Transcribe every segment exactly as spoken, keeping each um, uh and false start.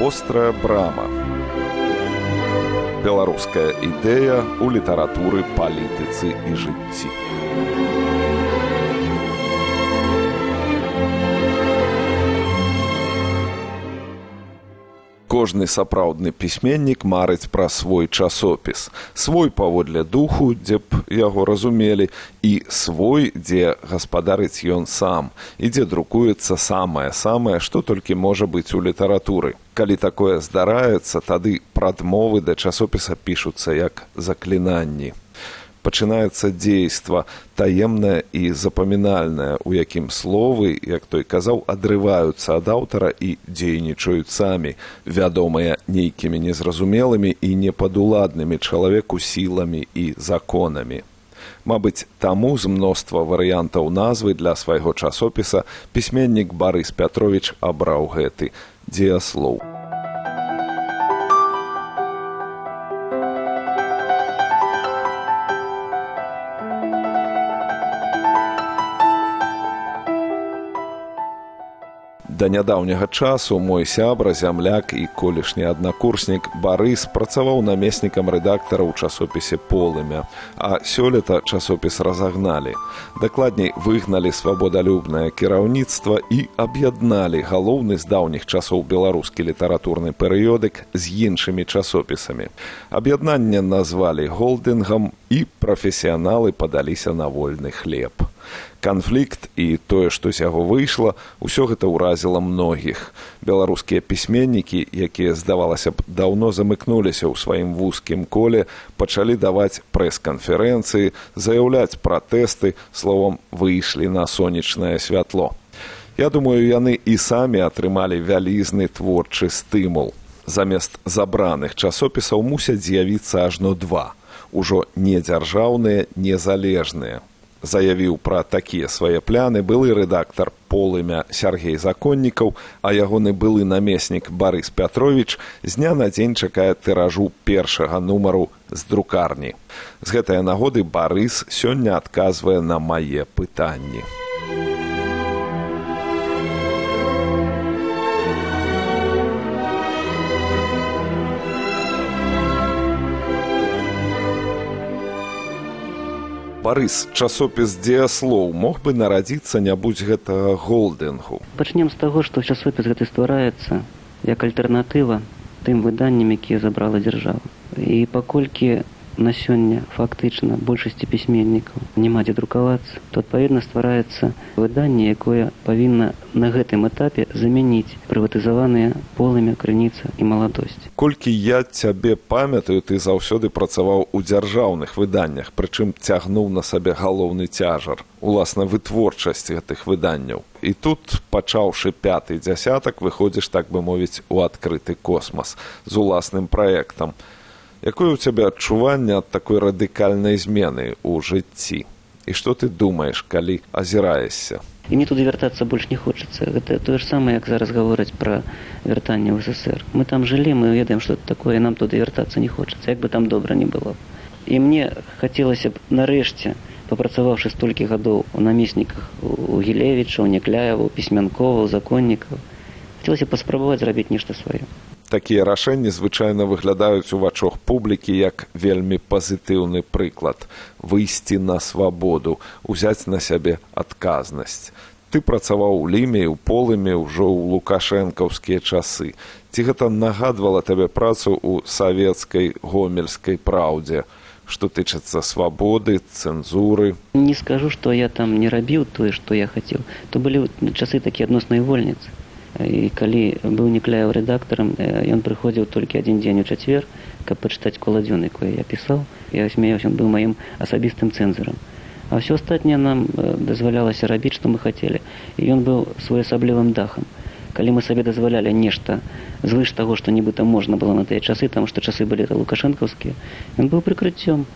Вострая брама. Беларуская ідэя ў літаратуры, палітыцы і жыцці. Кожны сапраўдны пісьменнік марыць пра свой часопіс. Свой паводле духу, дзе б яго разумелі, і свой, дзе гаспадарыць ён сам, і дзе друкуецца самае-самае, што толькі можа быць у літаратуры. Калі такое здараецца, тады прадмовы да часопіса пішуцца як заклінанні. Пачынаецца дзейства, таемнае і запамінальнае, у якім словы, як той казаў, адрываюцца ад аўтара і дзейнічаюць самі, вядомыя нейкімі незразумелымі і непадуладнымі чалавеку сіламі і законамі. Мабыць, таму з мноства варыянтаў назвы для свайго часопіса пісьменнік Барыс Пятровіч абраў гэты дзеяслоў. Да нядаўняга часу мой сябра, зямляк і колішні аднакурснік Барыс працаваў намеснікам рэдактара ў часопісе «Полымя», а сёлета часопіс разагналі. Дакладней, выгналі свабодалюбнае кіраўніцтва і аб'ядналі галоўны з даўніх часоў беларускі літаратурны перыёдык з іншымі часопісамі. Аб'яднанне назвалі «Голдынгам», і прафесіяналы падаліся на вольны хлеб. Канфлікт і тое, што з яго выйшла, усё гэта ўразіла многіх. Беларускія пісьменнікі, якія, здавалася б, даўно замыкнуліся ў сваім вузкім коле, пачалі даваць прэс-канферэнцыі, заяўляць пратэсты, словам, выйшлі на сонечнае святло. Я думаю, яны і самі атрымалі вялізны творчы стымул. Замест забраных часопісаў мусяць з'явіцца ажно два, ужо не дзяржаўныя, незалежныя. Заявіў пра такія свае пляны былы рэдактар «Полымя» Сяргей Законнікаў, а ягоны былы намеснік Барыс Пятровіч з дня на дзень чакае тыражу першага нумару з друкарні. З гэтай нагоды Барыс сёння адказвае на мае пытанні. Барыс, часопіс «Дзеяслоў» мог бы нарадзіцца не будзь гэтага голдынгу? Пачнем з таго, што часопіс гэты ствараецца як альтэрнатыва тым выданням, якія забрала дзяржава. І паколькі на сёння фактычна большасці пісьменнікаў няма дзе друкавацца, то адпаведна ствараецца выданне, якое павінна на гэтым этапе замяніць прыватызаваныя «Полымя», «Крыніца» і «Маладосць». Колькі я цябе памятаю, ты заўсёды працаваў у дзяржаўных выданнях, прычым цягнуў на сабе галоўны цяжар, уласна вытворчасць гэтых выданняў. І тут, пачаўшы пяты дзясятак, выходзіш, так бы мовіць, у адкрыты космас з уласным праектам. Якое ў цябе адчуванне ад такой радыкальнай змены ў жыцці? І што ты думаеш, калі азіраешся? І мне туды вяртацца больш не хочацца. Гэта тое ж самае, як зараз гавораць пра вяртанне ў СССР. Мы там жылі, мы ведаем, што это такое, нам туды вяртацца не хочацца, як бы там добра не было. І мне хацелася б нарэшце, папрацаваўшы столькі гадоў у намесніках у Гілевіча, у Някляева, у Пісьмянкова, у Законнікаў, хацелася б паспрабаваць зрабіць нешта сваё. Такія рашэнні звычайна выглядаюць у вачах публікі як вельмі пазітыўны прыклад. Выйсці на свабоду, узяць на сябе адказнасць. Ты працаваў у Ліме і ў Полымі ўжо ў лукашэнкаўскія часы. Ці гэта нагадвала табе працу ў савецкай гомельскай праўдзе, што тычыцца свабоды, цэнзуры? Не скажу, што я там не рабіў тое, што я хацеў. То былі часы такія адноснай вольніцы. І калі быў Някляев рэдактарам, ён прыходзіў толькі адзін дзень у чацвер, каб пачытаць коладзён, якое я пісаў. Я смяяўся, ён быў маім асабістым цэнзарам. А ўсё астатняе нам дазвалялася рабіць, што мы хацелі. І ён быў своеасаблівым дахам. Калі мы сабе дазвалялі нешта звыш таго, што нібыта можна было на тыя часы, таму што часы былі лукашэнкаўскія, ён быў прыкрыццём.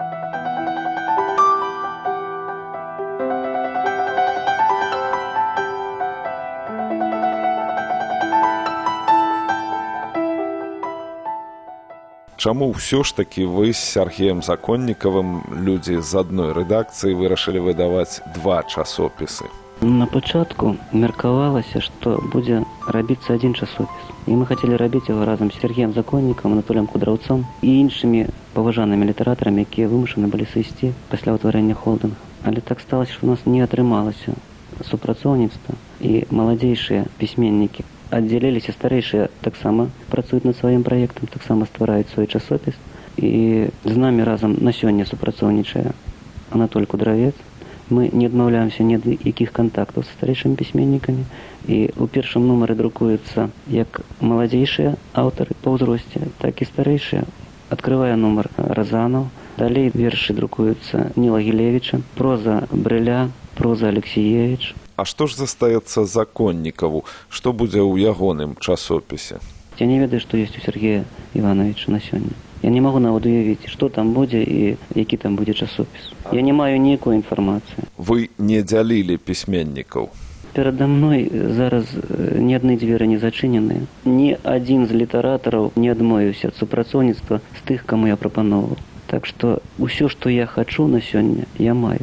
Чаму ўсё ж такі вы з Сяргеем Законнікавым, людзі з адной рэдакцыі, вырашылі выдаваць два часопісы? На пачатку меркавалася, што будзе рабіцца адзін часопіс. І мы хацелі рабіць яго разам з Сергеем Законнікам, Анатоліем Кудраўцом і іншымі паважанымі літаратарамі, якія вымушаны былі сысці пасля ўтварэння холдынга. Але так сталася, што у нас не атрымалася супрацоўніцтва, і маладзейшыя пісьменнікі аддзяліліся, старэйшыя таксама працуюць над сваім праектам, таксама ствараюць свой часопіс. І з намі разам на сёння супрацоўнічае Анатоль Кудравец. Мы не адмаўляемся ні ад якіх кантактаў са старэйшымі пісьменнікамі. І ў першым нумары друкуюцца як маладзейшыя аўтары па ўзросце, так і старэйшыя. Адкрывае нумар Разанаў. Далей вершы друкуюцца Ніла Гілевіча, проза Брыля, проза Алексіевіч. А што ж застаецца Законнікаву? Што будзе ў ягоным часопісе? Я не ведаю, што ёсць у Сергея Івановича на сёння. Я не магу нават уявіць, што там будзе і які там будзе часопіс. Я не маю ніякой інфармацыі. Вы не дзялілі пісьменнікаў? Перада мной зараз ні адны дзверы не зачыненыя. Ні адзін з літаратараў не адмовіўся ад супрацоўніцтва з тых, каму я прапаноўваў. Так што ўсё, што я хачу на сёння, я маю.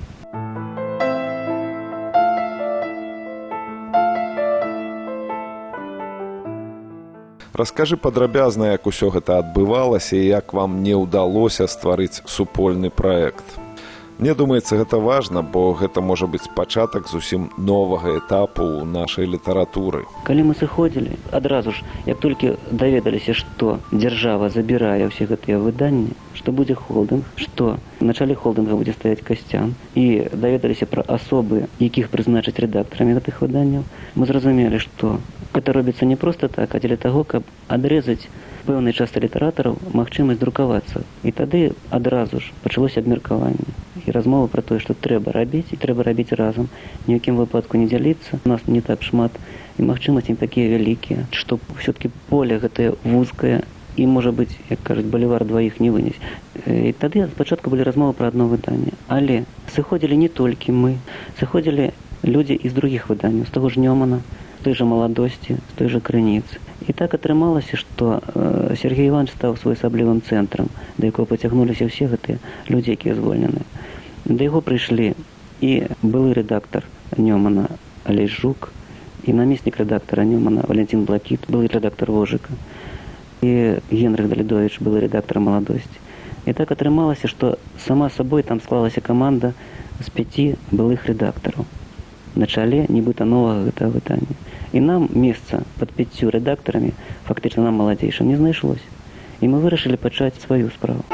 Раскажы падрабязна, як усё гэта адбывалася і як вам не ўдалося стварыць супольны праект. Мне думаецца, гэта важна, бо гэта можа быць пачатак зусім новага этапу ў нашай літаратуры. Калі мы сыходзілі, адразу ж, як толькі даведаліся, што дзяржава забірае ўсе гэтыя выданні, што будзе холдынг, што на чале холдынга будзе стаяць Касцян, і даведаліся пра асобы, якіх прызначыць рэдактарамі гэтых выданняў, мы зразумелі, што гэта робіцца не проста так, а дзеля таго, каб адрэзаць пэўнай частцы літаратараў магчымасць друкавацца. І тады адразу ж пачалося абмеркаванне і размова пра тое, што трэба рабіць, і трэба рабіць разам. Ні ў якім выпадку не дзяліцца, у нас не так шмат, і магчымасці такія вялікія, што ўсё-такі поле гэтае вузкае, і, можа быць, як кажуць, балівар дваіх не вынес. І тады спачатку былі размовы пра адно выданне. Але сыходзілі не толькі мы, сыходзілі людзі і з другіх выданняў, з таго ж Нёмана, з той жа маладосці, з той жа крыніцы. І так атрымалася, што э, Сергей Іванович стаў своеасаблівым цэнтрам, да якога пацягнуліся ўсе гэтыя людзі, якія звольненыя. Да яго прыйшлі і былы рэдактар Нёмана Алесь Жук, і намеснік рэдактара Нёмана Валентин Блакіт, былы рэдактар Вожыка, і Генрых Далідович, былы рэдактар маладосці. І так атрымалася, што сама сабой там склалася каманда з пяці былых рэдактараў на чале нібыта новага гэтага выдання. І нам месца пад пяццю рэдактарамі, фактычна нам маладзейшым, не знайшлося. І мы вырашылі пачаць сваю справу.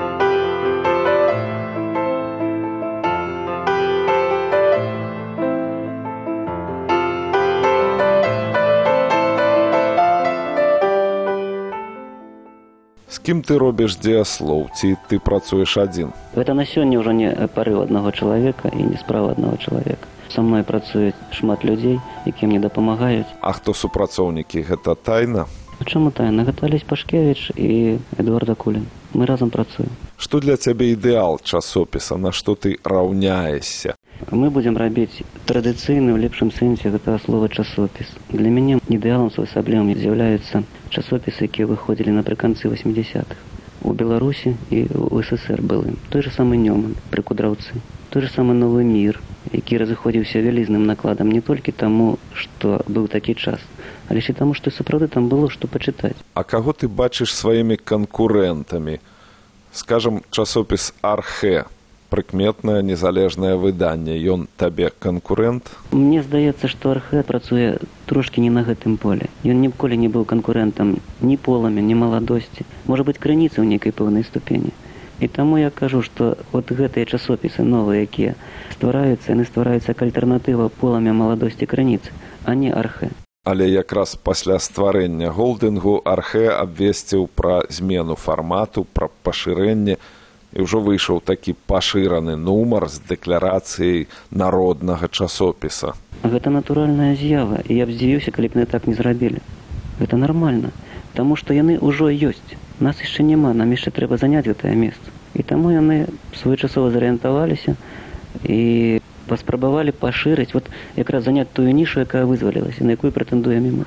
З кім ты робіш дзеяслоў, ці ты працуеш адзін? Гэта на сёння ўжо не парыў аднаго чалавека і не справа аднаго чалавека. Са мной працуюць шмат людзей, якія мне дапамагаюць. А хто супрацоўнікі? Гэта тайна? Чаму тайна? Гэта Алесь Пашкевіч і Эдуард Акулін. Мы разам працуем. Што для цябе ідэал часопіса? На што ты раўняешся? Мы будзем рабіць традыцыйны ў лепшым сэнсе гэтага слова часопіс. Для мяне ідэалам своеасаблівым з'яўляюцца часопісы, якія выходзілі напрыканцы васьмідзясятых. У Беларусі і ў СССР былым. Той же самы Нёман пры Кудраўцы. Той же самы Новы мір, які разыходзіўся вялізным накладам не толькі таму, што быў такі час, але і таму, што сапраўды там было што пачытаць. А каго ты бачыш сваімі канкурэнтамі? Скажам, часопіс «Архэ», прыкметнае незалежнае выданне, ён табе канкурэнт? Мне здаецца, што «Архэ» працуе трошкі не на гэтым поле. Ён ніколі не быў канкурэнтам ні Поламя, ні маладосці. Можа быць, крыніцы ў нейкай пэўнай ступені. І таму я кажу, што от гэтыя часопісы новыя, якія ствараюцца, яны ствараюцца як альтэрнатыва Поламя, маладосці, крыніцы, а не «Архэ». Але якраз пасля стварэння холдынгу «Архэ» абвесціў пра змену фармату, пра пашырэнне, і ўжо выйшаў такі пашыраны нумар з дэкларацыяй народнага часопіса. Гэта натуральная з'ява, і я б здзівіўся, калі б яны так не зрабілі. Гэта нармальна, таму што яны ўжо ёсць. Нас яшчэ няма, нам яшчэ трэба заняць гэтае месца. І таму яны своечасова зарыентаваліся і паспрабавалі пашырыць, вот якраз заняць тую нішу, якая вызвалілася, на якую прэтэндуем і мы.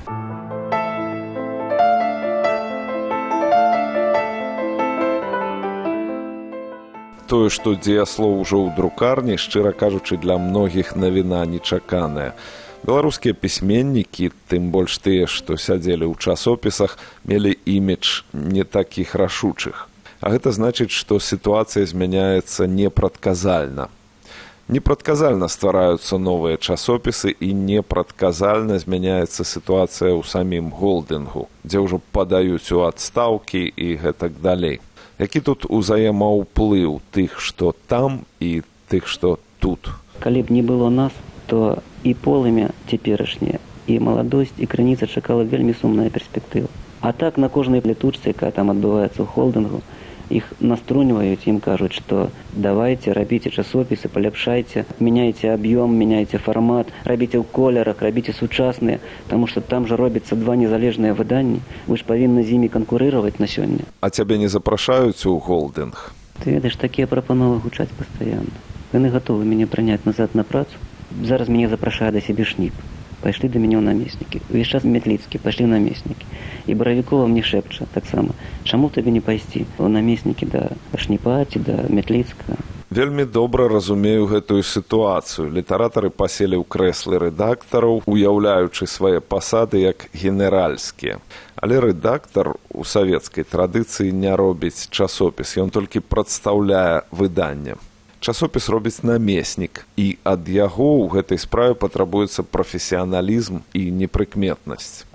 Тое, што дзеяслоў ужо ў друкарні, шчыра кажучы, для многіх навіна нечаканая. Беларускія пісьменнікі, тым больш тыя, што сядзелі ў часопісах, мелі імідж не такіх рашучых. А гэта значыць, што сітуацыя змяняецца непрадказальна. Непрадказальна ствараюцца новыя часопісы і непрадказальна змяняецца сітуацыя ў самім холдынгу, дзе ўжо падаюць у адстаўкі і гэтак далей. Які тут узаемаўплыў тых, што там, і тых, што тут? Калі б не было нас, то і полымя цяперашняе, і маладосць, і крыніца чакала вельмі сумная перспектыва. А так на кожнай летучцы, якая там адбываецца ў холдынгу, іх наструньваюць, ім кажуць, што давайце, рабіце часопісы, паляпшайце, мяняйце аб'ём, мяняйце фармат, рабіце ў колерах, рабіце сучасныя, таму што там жа робяцца два незалежныя выданні, вы ж павінны з імі канкурыраваць на сёння. А цябе не запрашаюць у холдынг? Ты ведаеш, такія прапановы гучаць пастаянна. Яны гатовы мяне прыняць назад на працу. Зараз мяне запрашае да сябе шніп. Пайшлі да мяне ў намеснікі. Увесь час Мятліцкі, пайшлі ў намеснікі. І Баравікова мне шэпча таксама. Чаму табе не пайсці ў намеснікі да шніпа ці да Мятліцкага? Вельмі добра разумею гэтую сітуацыю. Літаратары паселі ў крэслы рэдактараў, уяўляючы свае пасады як генеральскія. Але рэдактар у савецкай традыцыі не робіць часопіс, ён толькі прадстаўляе выданне. Часопіс робіць намеснік, і ад яго ў гэтай справе патрабуецца прафесіяналізм і непрыкметнасць.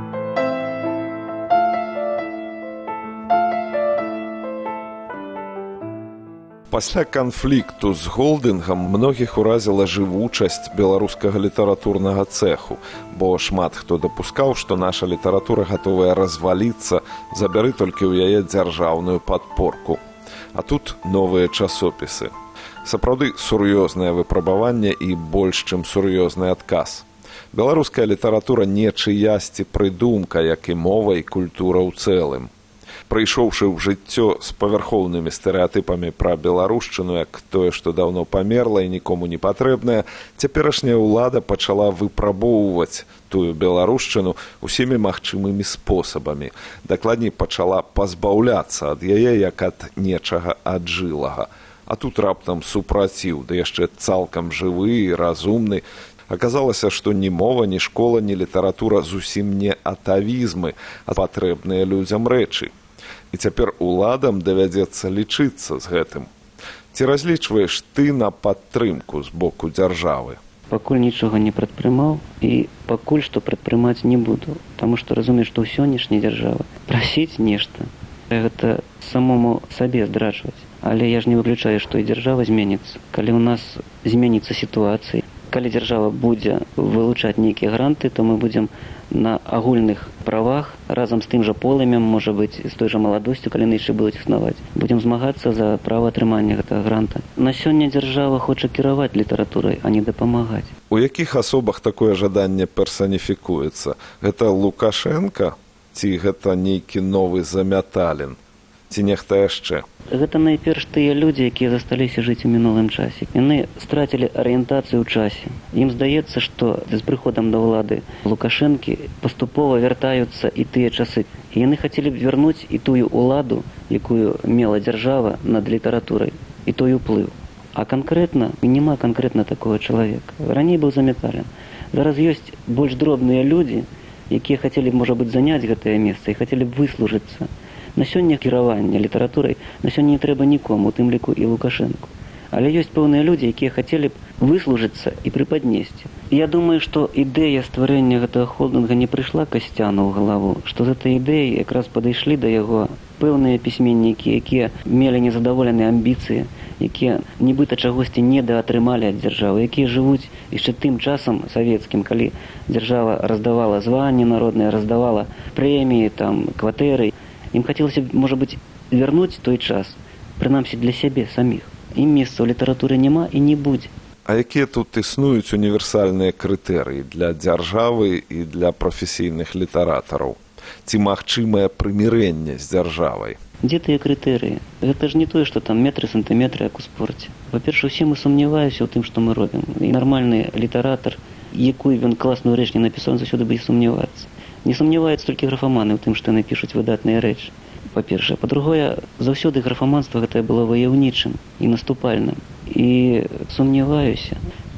Пасля канфлікту з холдынгам многіх уразіла жывучасць беларускага літаратурнага цэху, бо шмат хто дапускаў, што наша літаратура гатовая разваліцца, забяры толькі ў яе дзяржаўную падпорку. А тут новыя часопісы. Сапраўды сур'ёзнае выпрабаванне і больш, чым сур'ёзны адказ. Беларуская літаратура не чыясьці прыдумка, як і мова і культура ў цэлым. Прыйшоўшы ў жыццё з павярхоўнымі стэрэатыпамі пра беларушчыну, як тое, што даўно памерла і нікому не патрэбнае, цяперашняя ўлада пачала выпрабоўваць тую беларушчыну усімі магчымымі спосабамі. Дакладней, пачала пазбаўляцца ад яе як ад нечага аджылага. А тут раптам супраціў, да яшчэ цалкам жывы і разумны. Аказалася, што ні мова, ні школа, ні літаратура зусім не атавізмы, а патрэбныя людзям рэчы. І цяпер уладам давядзецца лічыцца з гэтым. Ці разлічваеш ты на падтрымку з боку дзяржавы? Пакуль нічога не прадпрымаў і пакуль што прадпрымаць не буду, таму што разумею, што ў сённяшняй дзяржавы прасіць нешта, гэта самому сабе здраджваць. Але я ж не выключаю, што і дзяржава зменіцца. Калі ў нас зменіцца сітуацыя, калі дзяржава будзе вылучаць нейкія гранты, то мы будзем на агульных правах, разам з тым жа полымем, можа быць, з той жа маладосцю, калі яны яшчэ будуць існаваць. Будзем змагацца за права атрымання гэтага гранта. На сёння дзяржава хоча кіраваць літаратурай, а не дапамагаць. У якіх асобах такое жаданне персаніфікуецца? Гэта Лукашенка? Ці гэта нейкі новы Замяталін? Ці нехта яшчэ? Гэта найперш тыя людзі, якія засталіся жыць у мінулым часе. Яны страцілі арыентацыю ў часе. Ім здаецца, што з прыходам да ўлады Лукашэнкі паступова вяртаюцца і тыя часы. І яны хацелі б вярнуць і тую ўладу, якую мела дзяржава над літаратурай, і той уплыў. А канкрэтна, няма канкрэтна такога чалавека. Раней быў Замяталін. Зараз ёсць больш дробныя людзі, якія хацелі б, можа быць, заняць гэтае месца і хацелі б выслужыцца. На сёння кіравання літаратурай, на сёння не трэба нікому, у тым ліку і Лукашэнку. Але ёсць пэўныя людзі, якія хацелі б выслужыцца і прыпаднесці. Я думаю, што ідэя стварэння гэтага холдынга не прыйшла Касцяну ў галаву, што з гэтай ідэі якраз падышлі да яго пэўныя пісьменнікі, якія мелі незадаволеныя амбіцыі, якія нібыта чагосьці недаатрымалі ад дзяржавы, якія жывуць яшчэ тым часам савецкім, калі дзяржава раздавала званні народныя, раздавала прэміі, там, кватэры. Ім хацелася б, можа быць, вярнуць той час, прынамсі для сябе саміх. Ім месца ў літаратуры няма і не будзе. А якія тут існуюць універсальныя крытэрыі для дзяржавы і для прафесійных літаратараў? Ці магчымае прымірэнне з дзяржавай? Дзе тыя крытэрыі? Гэта ж не тое, што там метры, сантыметры, як у спорце. Па-першае, усе мы сумняваюся ў тым, што мы робім. І нармальны літаратар, якую ён класную рэч не напісаў, заўсёды будзе сумнявацца. Не сумняваюцца толькі графаманы ў тым, што яны пішуць выдатныя рэчы. Па-першае. Па-другое, заўсёды графаманства гэтае было ваяўнічым і наступальным. І сумняваюся,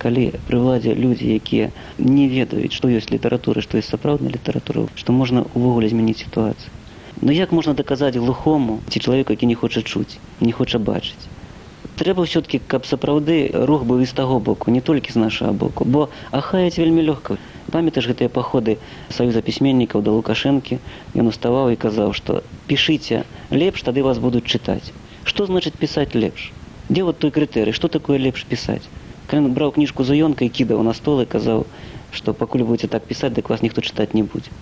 калі пры ўладзе людзі, якія не ведаюць, што ёсць літаратура, што ёсць сапраўдная літаратура, што можна ўвогуле змяніць сітуацыю. Ну як можна даказаць глухому ці чалавеку, які не хоча чуць, не хоча бачыць? Трэба ўсё-такі, каб сапраўды рух быў і з таго боку, не толькі з нашага боку, бо ахаяць вельмі лёгка. Памятаеш гэтыя паходы Саюза пісьменнікаў да Лукашэнкі? Ён уставаў і казаў, што пішыце лепш, тады вас будуць чытаць. Што значыць пісаць лепш? Дзе вот той крытэрый, што такое лепш пісаць? Калі ён браў кніжку з уёнкай, кідаў на стол і казаў, што пакуль будзеце так пісаць, дык вас ніхто чытаць не будзе.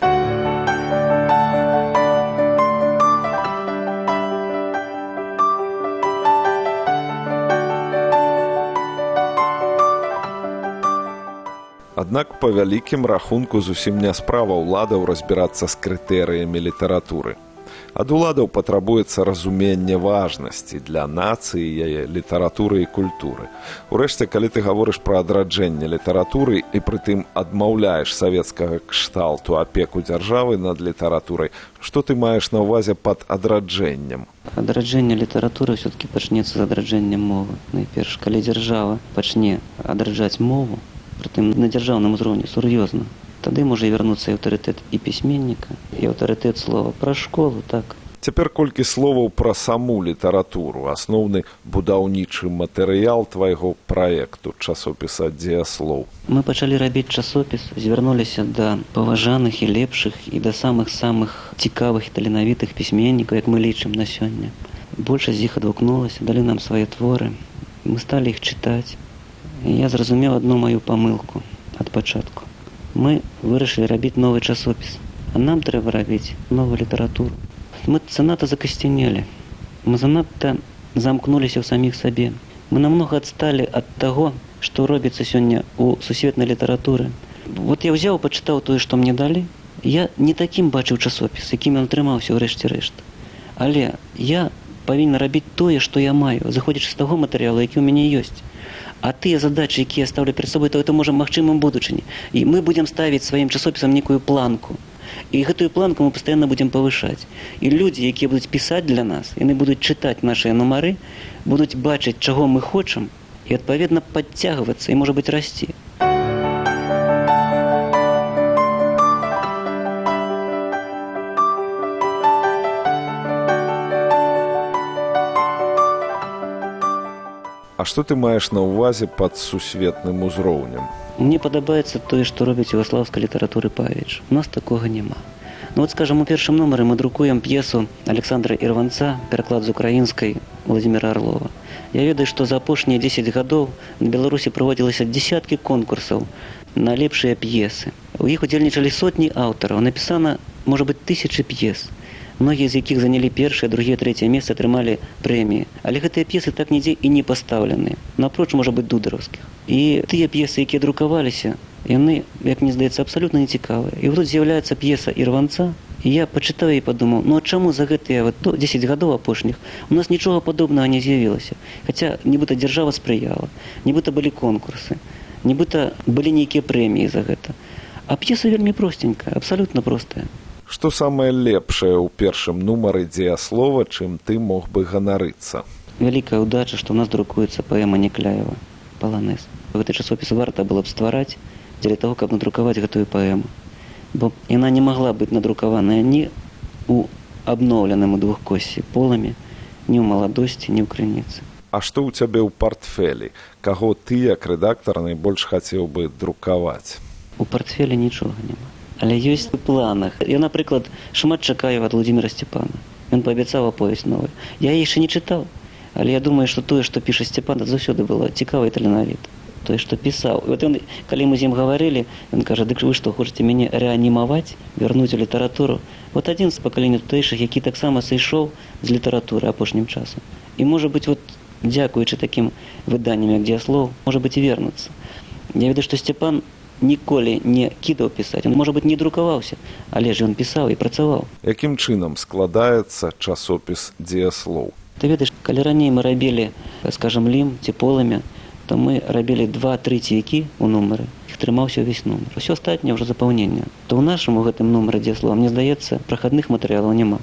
Аднак па вялікім рахунку зусім не справа ўладаў разбірацца з крытэрыямі літаратуры. Ад уладаў патрабуецца разуменне важнасці для нацыі, яе літаратуры і культуры. Урэшце, калі ты гаворыш пра адраджэнне літаратуры і прытым адмаўляеш савецкага кшталту апеку дзяржавы над літаратурай, што ты маеш на ўвазе пад адраджэннем? Адраджэнне літаратуры ўсё-такі пачнецца з адраджэння мовы. Найперш, калі дзяржава пачне адраджаць мову, прытым на дзяржаўным узроўні сур'ёзна, тады можа і вярнуцца і аўтарытэт і пісьменніка, і аўтарытэт слова пра школу, так. Цяпер колькі словаў пра саму літаратуру, асноўны будаўнічы матэрыял твайго праекту часопіса «Дзеяслоў». Мы пачалі рабіць часопіс, звярнуліся да паважаных і лепшых і да самых-самых цікавых і таленавітых пісьменнікаў, як мы лічым на сёння. Большасць з іх адгукнулася, далі нам свае творы. Мы сталі іх чытаць. І я зразумеў адну маю памылку ад пачатку. Мы вырашылі рабіць новы часопіс, а нам трэба рабіць новую літаратуру. Мы занадта закасцянелі, мы занадта замкнуліся ў саміх сабе. Мы намнога адсталі ад таго, што робіцца сёння ў сусветнай літаратуры. Вот я ўзяў, пачытаў тое, што мне далі. Я не такім бачыў часопіс, якім ён атрымаўся ў рэшце рэшт. Але я павінен рабіць тое, што я маю, заходзячы з таго матэрыялу, які ў мяне ёсць. А тыя задачы, якія я ставлю перад сабой, то это можа магчыма ў будучыні. І мы будзем ставіць сваім часопісам некую планку. І гэтую планку мы пастаянна будзем павышаць. І людзі, якія будуць пісаць для нас, яны будуць чытаць нашыя нумары, будуць бачыць, чаго мы хочам, і адпаведна падцягвацца і, можа быць, расці. А што ты маеш на ўвазе пад сусветным узроўнем? Мне падабаецца тое, што робіць югаслаўскай літаратуры Павіч. У нас такога няма. Ну вот, скажам, у першым нумары мы друкуем п'есу Александра Ірванца, пераклад з украінскай Владзіміра Арлова. Я ведаю, што за апошнія дзесяць гадоў на Беларусі праводзілася дзесяткі конкурсаў на лепшыя п'есы. У іх удзельнічалі сотні аўтараў. Напісана, можа быць, тысячы п'ес. Многія з якіх занялі першае, другое, трэцяе месца, атрымалі прэміі. Але гэтыя п'есы так нідзе і не пастаўлены. Напроч, можа быць, дудараўскіх. І тыя п'есы, якія друкаваліся, яны, як мне здаецца, абсалютна нецікавыя. І вот з'яўляецца п'еса Ірванца, і я пачытаў і падумаў, ну а чаму за гэтыя вот дзесяць гадоў апошніх у нас нічога падобнага не з'явілася? Хаця нібыта дзяржава спрыяла, нібыта былі конкурсы, нібыта былі нейкія прэміі за гэта. А п'еса вельмі простенькая, абсалютна простая. Што самае лепшае ў першым нумары «Дзеяслова», чым ты мог бы ганарыцца? Вялікая ўдача, што ў нас друкуецца паэма Некляева «Паланез». Гэты часопіс варта было б ствараць дзеля таго, каб надрукаваць гэтую паэму. Бо яна не магла быць надрукаваная ні ў абноўленым у двухкоссі полымі, ні ў маладосці, ні ў крыніцы. А што ў цябе ў партфелі? Каго ты, як рэдактар, найбольш хацеў бы друкаваць? У партфелі нічога няма. Але ёсць у планах. Я, напрыклад, шмат чакаю ад Владзіміра Сцепана. Ён паабяцаў аповесць новую. Я яшчэ не чытаў, але я думаю, што тое, што піша Сцепан, заўсёды было цікава і таленавіта. Тое, што пісаў. І вот ён, калі мы з ім гаварылі, ён кажа, дык вы што, хочаце мяне рэанімаваць, вярнуць у літаратуру? Вот адзін з пакалення тутэйшых, які таксама сышоў з літаратуры апошнім часам. І, можа быць, вот, дзякуючы такім выданням, як «Дзеяслоў», можа быць, і вернуцца. Я ведаю, што Сцепан ніколі не кідаў пісаць. Ён, можа быць, не друкаваўся, але ж ён пісаў і працаваў. Якім чынам складаецца часопіс «Дзеяслоў»? Ты ведаеш, калі раней мы рабілі, скажам, лім ці полымя, то мы рабілі два-тры цвікі ў нумары. Іх трымаўся ўвесь нумар. Усё астатняе ўжо запаўненне. То ў нашым у гэтым нумары «Дзеяслова», мне здаецца, прахадных матэрыялаў няма.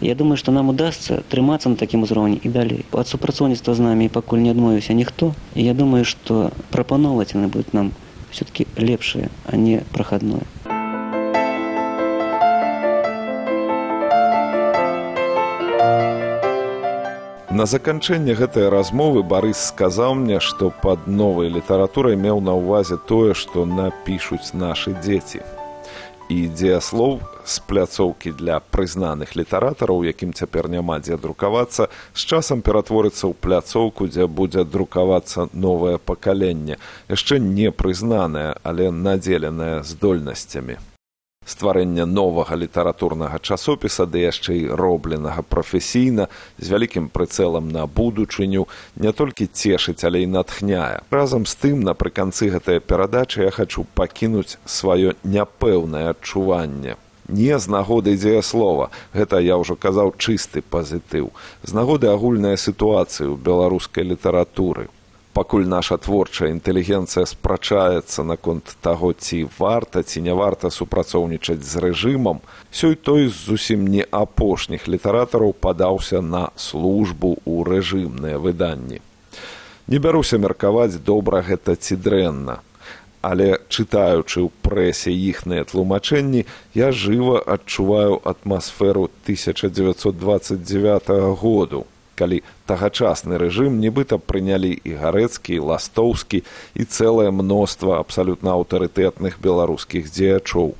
Я думаю, што нам удасца трымацца на такім узроўні і далей. Ад супрацоўніцтва з намі пакуль не адмовіўся ніхто. І я думаю, што прапаноўваць яны будуць нам все-таки лепшае, а не прахадное. На заканчэнне гэтай размовы Барыс сказаў мне, што пад новай літаратурай меў на ўвазе тое, што напішуць нашы дзеці. І дзеяслоў з пляцоўкі для прызнаных літаратараў, якім цяпер няма дзе друкавацца, з часам ператворыцца ў пляцоўку, дзе будзе друкавацца новае пакаленне, яшчэ не прызнанае, але надзеленае здольнасцямі. Стварэнне новага літаратурнага часопіса, ды яшчэ і робленага прафесійна, з вялікім прыцэлам на будучыню, не толькі цешыць, але і натхняе. Разам з тым, напрыканцы гэтай перадачы я хачу пакінуць сваё няпэўнае адчуванне. Не з нагоды дзеяслова, гэта я ўжо казаў чысты пазітыў, з нагоды агульнай сітуацыі ў беларускай літаратуры. Пакуль наша творчая інтэлігенцыя спрачаецца наконт таго, ці варта, ці не варта супрацоўнічаць з рэжымам, сёй-той з зусім не апошніх літаратараў падаўся на службу ў рэжымныя выданні. Не бяруся меркаваць, добра гэта ці дрэнна, але чытаючы ў прэсе іхныя тлумачэнні, я жыва адчуваю атмасферу тысяча дзевяцьсот дваццаць дзевятага году, калі тагачасны рэжым нібыта прынялі і Гарэцкі, і Ластоўскі, і цэлае мноства абсалютна аўтарытэтных беларускіх дзеячоў.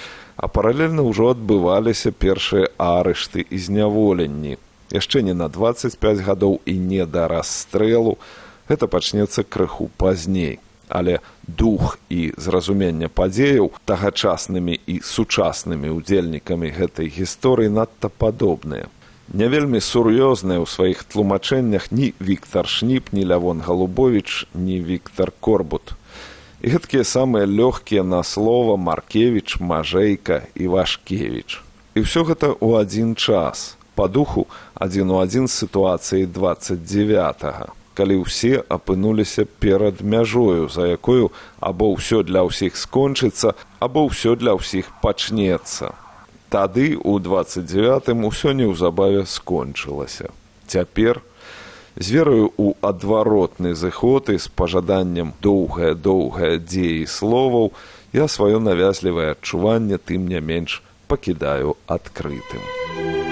А паралельна ўжо адбываліся першыя арышты і зняволенні. Яшчэ не на дваццаць пяць гадоў і не да расстрэлу, гэта пачнецца крыху пазней. Але дух і зразумення падзеяў тагачаснымі і сучаснымі ўдзельнікамі гэтай гісторыі надта падобныя. Не вельмі сур'ёзныя ў сваіх тлумачэннях ні Віктар Шніп, ні Лявон Галубовіч, ні Віктар Корбут. І гэткія самыя лёгкія на слова Маркевіч, Мажэйка і Вашкевіч. І ўсё гэта ў адзін час, па духу адзін у адзін з сітуацыяй дваццаць дзевятага, калі ўсе апынуліся перад мяжою, за якою або ўсё для ўсіх скончыцца, або ўсё для ўсіх пачнецца. Тады, у дваццаць дзевятым, усё неўзабаве скончылася. Цяпер, з вераю ў адваротны зыход і з пажаданнем доўгае-доўгае дзеі словаў, я сваё навязлівае адчуванне тым не менш пакідаю адкрытым.